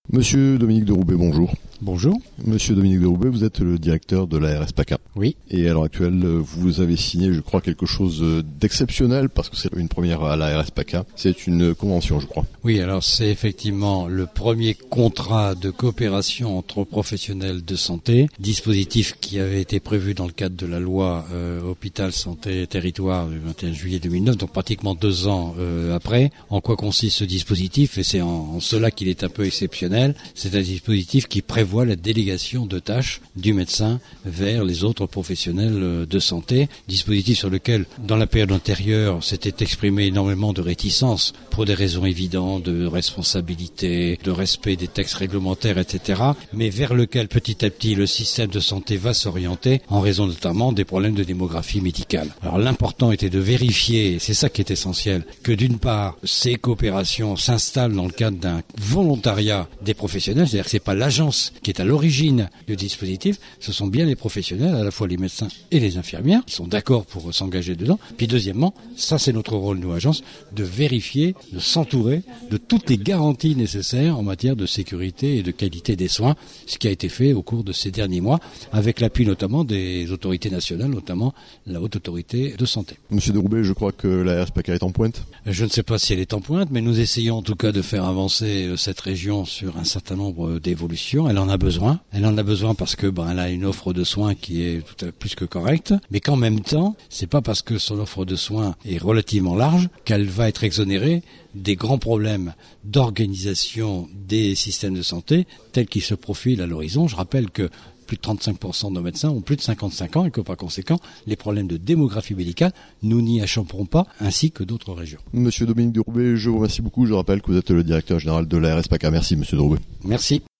Monsieur Dominique de Roubaix, bonjour. Bonjour. Monsieur Dominique de Roubaix, vous êtes le directeur de l'ARS PACA. Oui. Et à l'heure actuelle, vous avez signé, je crois, quelque chose d'exceptionnel, parce que c'est une première à l'ARS PACA. C'est une convention, je crois. Oui, alors c'est effectivement le premier contrat de coopération entre professionnels de santé, dispositif qui avait été prévu dans le cadre de la loi Hôpital Santé Territoire du 21 juillet 2009, donc pratiquement 2 ans après. En quoi consiste ce dispositif? Et c'est en cela qu'il est un peu exceptionnel. C'est un dispositif qui prévoit la délégation de tâches du médecin vers les autres professionnels de santé. Dispositif sur lequel, dans la période antérieure, s'était exprimé énormément de réticence pour des raisons évidentes de responsabilité, de respect des textes réglementaires, etc. Mais vers lequel, petit à petit, le système de santé va s'orienter en raison notamment des problèmes de démographie médicale. Alors l'important était de vérifier, c'est ça qui est essentiel, que d'une part, ces coopérations s'installent dans le cadre d'un volontariat des professionnels, c'est-à-dire que c'est pas l'agence qui est à l'origine du dispositif, ce sont bien les professionnels, à la fois les médecins et les infirmières, qui sont d'accord pour s'engager dedans. Puis deuxièmement, ça c'est notre rôle, nous, agence, de vérifier, de s'entourer de toutes les garanties nécessaires en matière de sécurité et de qualité des soins, ce qui a été fait au cours de ces derniers mois, avec l'appui notamment des autorités nationales, notamment la Haute Autorité de Santé. Monsieur de Roubaix, je crois que l'ARS PACA est en pointe. Je ne sais pas si elle est en pointe, mais nous essayons en tout cas de faire avancer cette région sur un certain nombre d'évolutions. Elle en a besoin. Elle en a besoin parce que elle a une offre de soins qui est tout à fait plus que correcte, mais qu'en même temps, c'est pas parce que son offre de soins est relativement large qu'elle va être exonérée des grands problèmes d'organisation des systèmes de santé tels qu'ils se profilent à l'horizon. Je rappelle que plus de 35% de nos médecins ont plus de 55 ans et que par conséquent, les problèmes de démographie médicale, nous n'y échapperons pas, ainsi que d'autres régions. Monsieur Dominique de Roubaix, je vous remercie beaucoup. Je rappelle que vous êtes le directeur général de l'ARS PACA. Merci, monsieur de Roubaix. Merci.